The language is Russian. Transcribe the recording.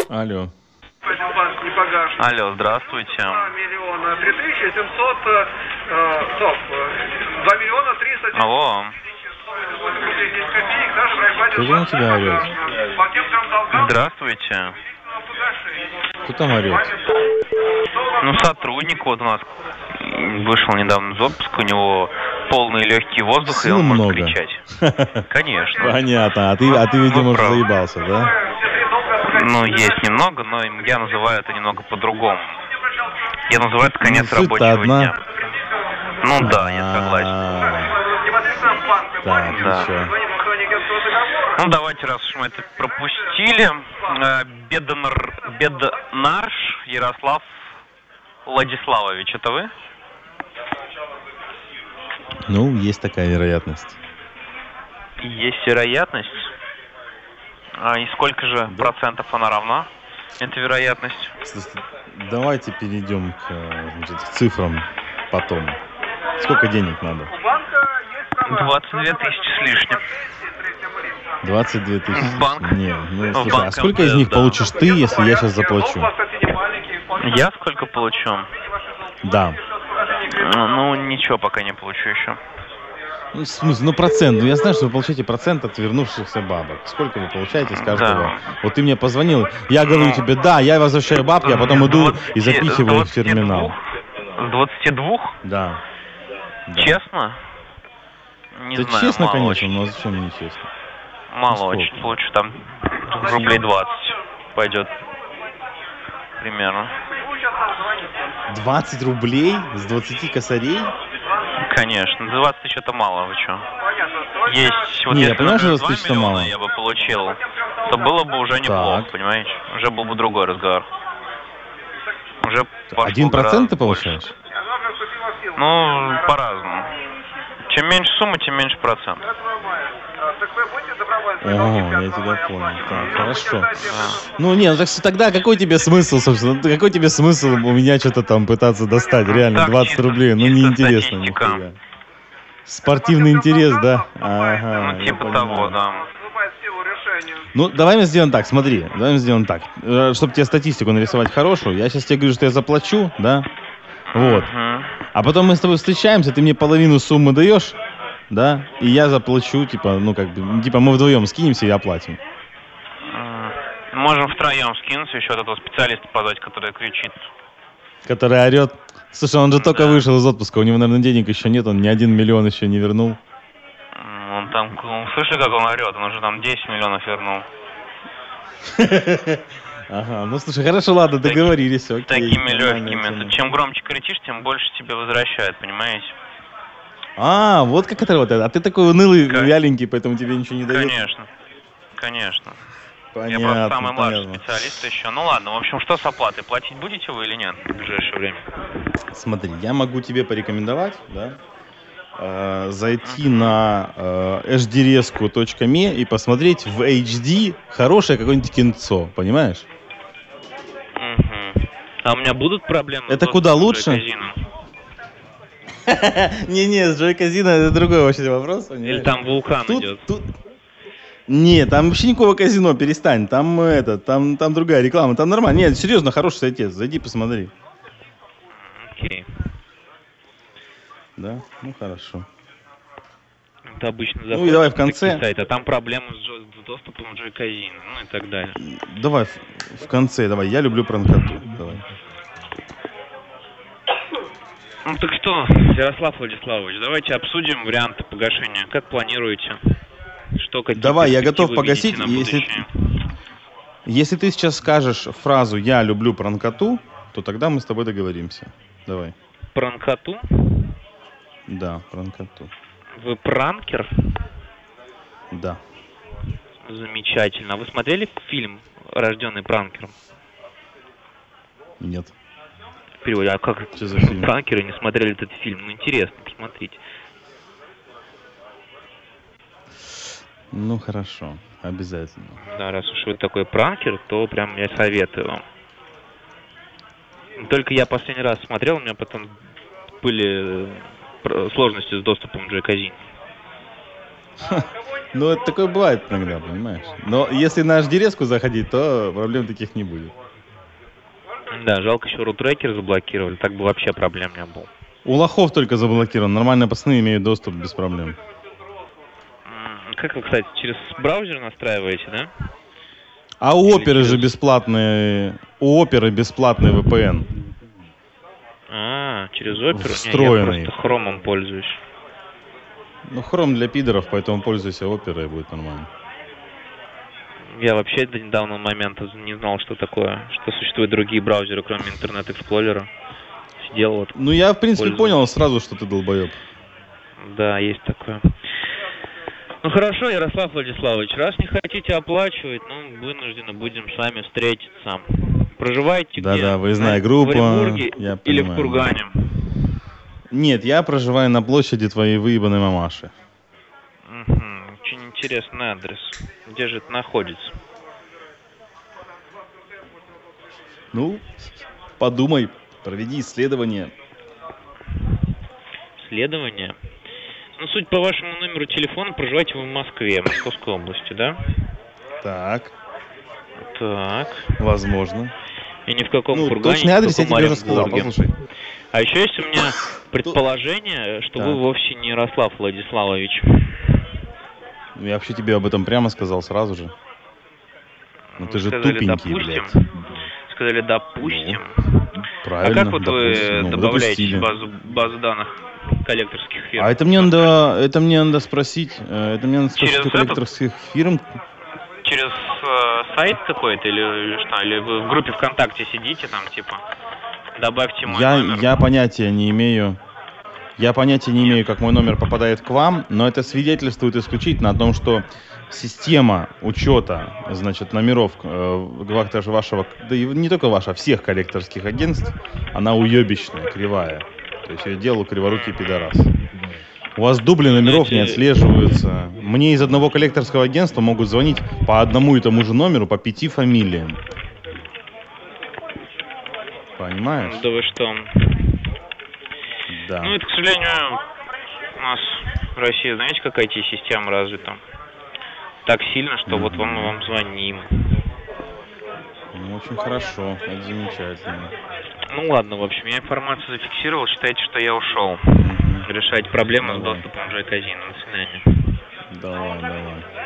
Алло. Алло, здравствуйте. 2 миллиона 3700, стоп, 2 миллиона 300. Алло. Кто там у тебя орет? Здравствуйте. Кто там орет? Ну, сотрудник вот у нас вышел недавно из отпуска, у него полные легкие воздуха, и Сил он может много. кричать. Конечно. Понятно. А ты, видимо, уже заебался, да? Ну, есть немного, но я называю это немного по-другому. Я называю это конец суть-то рабочего одна. дня. Ну да, я согласен. Так, Да. еще. Ну, давайте, раз уж мы это пропустили. Беднарш Ярослав Владиславович, это вы? Ну, есть такая вероятность. Есть вероятность. И сколько же процентов она равна, эта вероятность? Давайте перейдем к цифрам потом. Сколько денег надо? 22 тысячи с лишним. 22 тысячи? В банк? Не, ну, В слушай, банк а сколько из них да. получишь ты, если я сейчас заплачу? Я сколько получу? Да. Ну, ничего пока не получу еще. Ну, в смысле, ну процент. Ну, я знаю, что вы получаете процент от вернувшихся бабок. Сколько вы получаете с каждого? Да. Вот ты мне позвонил, я говорю тебе, да, я возвращаю бабки, а потом иду и запихиваю их в терминал. С 22? Да. Да. Честно? Не Да знаю, честно, мало конечно, очень. но зачем не честно? Мало сколько? очень. Получу там рублей 20 пойдет. Примерно. 20 рублей с 20 косарей? Конечно. 20 тысяч это мало, вы что? Есть, вот Не, я если, понимаю, что например, 20 тысяч 2 это миллиона мало. я бы получил, то было бы уже неплохо, Так. понимаете? Уже был бы другой разговор. Уже пошло 1% гораздо ты получаешь? больше. Ну, по-разному. Чем меньше сумма, тем меньше процент. Ого, я тебя понял. Так, хорошо. Ну, не, ну так тогда какой тебе смысл, собственно? Какой тебе смысл у меня что-то там пытаться достать? Реально, Так, 20 чисто- рублей, ну чисто неинтересно статистика. нихуя. Спортивный интерес, да? Ага, Ну, я типа понимаю. того, да. Ну, давай мы сделаем так, смотри, давай мы сделаем так. Чтобы тебе статистику нарисовать хорошую, я сейчас тебе говорю, что я заплачу, да? Вот. Мгм. А потом мы с тобой встречаемся, ты мне половину суммы даешь, да? И я заплачу, типа, ну, как бы, типа, мы вдвоем скинемся и оплатим. Можем втроем скинуться, еще вот этого специалиста позвать, который кричит. Который орет. Слушай, он же только Да. вышел из отпуска, у него, наверное, денег еще нет, он ни 1 миллион еще не вернул. Он там, слышали, как он орет? Он уже там 10 миллионов вернул. Ага, ну слушай, хорошо, ладно, договорились, окей. Такими нормальная легкими. тема. Чем громче кричишь, тем больше тебе возвращают, понимаете? А, вот как это вот это. А ты такой унылый, Как? вяленький, поэтому тебе ничего не дают. Конечно. Конечно. Понятно, Я просто самый младший понятно. специалист еще. Ну ладно, в общем, что с оплатой? Платить будете вы или нет в ближайшее время? Смотри, я могу тебе порекомендовать, да, зайти на hdresku.me и посмотреть в HD хорошее какое-нибудь кинцо, понимаешь? Мгм. А у меня будут проблемы? Это с куда доступом к лучше? Джой-казино? Не-не, с Джой Казино это другой вообще вопрос. Или понимаешь? там вулкан идет? Тут... Не, там вообще никакого казино, перестань. Там там другая реклама, там нормально. Нет, серьезно, хороший сайтец, зайди посмотри. Окей. Да, ну хорошо. Это обычно Ну и давай в заходишь на конце. такие сайты, а там проблемы с доступом к Джой-казино, ну и так далее. Давай в конце, давай. Я люблю пранкоту. Давай. Ну так что, Ярослав Владиславович, давайте обсудим варианты погашения. Как планируете? Что, какие Давай, я перспективы готов погасить, видите на будущее? Если ты сейчас скажешь фразу «я люблю пранкоту», то тогда мы с тобой договоримся. Давай. Пранкоту? Да, пранкоту. Вы пранкер? Да. Замечательно. А вы смотрели фильм «Рожденный пранкером»? Нет. В переводе. А как Что за фильм? пранкеры не смотрели этот фильм? Ну, интересно, посмотрите. Ну хорошо, обязательно. Да, раз уж вы такой пранкер, то прям я советую вам. Только я последний раз смотрел, у меня потом были сложности с доступом к Джой-казино. Ну, это такое бывает иногда, понимаешь? Но если на HDRS-ку заходить, то проблем таких не будет. Да, жалко, еще рутрекер заблокировали, так бы вообще проблем не было. У лохов только заблокирован. Нормальные пацаны имеют доступ без проблем. Как вы, кстати, через браузер настраиваете, да? А у Оперы же бесплатный... У Оперы бесплатный VPN. Через Оперу? Встроенный. Я просто хромом пользуюсь. Ну, хром для пидоров, поэтому пользуйся Оперой, и будет нормально. Я вообще до недавнего момента не знал, что такое, что существуют другие браузеры, кроме интернет-эксплорера. Сидел вот. Ну, я, в принципе, понял сразу, что ты долбоеб. Да, есть такое. Ну, хорошо, Ярослав Владиславович, раз не хотите оплачивать, ну, вынуждены будем с вами встретиться. Проживаете где? Да-да, выездная группа. В Оренбурге или в понимаю. Кургане? Нет, я проживаю на площади твоей выебанной мамаши. Очень интересный адрес. Где же это находится? Ну, подумай, проведи исследование. Исследование? Ну, суть по вашему номеру телефона, проживаете вы в Москве, Московской области, да? Так. Так. Возможно. И ни в каком Кургане, точный адрес ни я в каком тебе уже сказал, Оренбурге. послушай. А еще есть у меня предположение, что вы вовсе не Ярослав Владиславович. Я вообще тебе об этом прямо сказал сразу же. Ну ты же сказали, тупенький, допустим. блядь. Сказали, допустим. Правильно, А как вот допустим. вы добавляете базу данных коллекторских фирм? А это мне надо спросить. Это мне надо спросить у коллекторских фирм. Через сайт какой-то или что? Или вы в группе ВКонтакте сидите там, типа, добавьте мой номер? Я понятия не имею. Я понятия не имею, как мой номер попадает к вам, но это свидетельствует исключительно о том, что система учета, значит, номеров даже вашего, да и не только вашего, всех коллекторских агентств, она уебищная, кривая. То есть я делаю криворукий пидорас. У вас дубли номеров не отслеживаются. Мне из одного коллекторского агентства могут звонить по одному и тому же номеру по 5 фамилиям. Понимаешь? Да вы что? Да. Ну, это, к сожалению, у нас в России, знаете, как IT-система развита? Так сильно, что вот мы вам звоним. Ну, очень хорошо, это замечательно. Ну ладно, в общем, я информацию зафиксировал, считайте, что я ушел. Решать проблемы с доступом в Джай-казино. До свидания. Давай.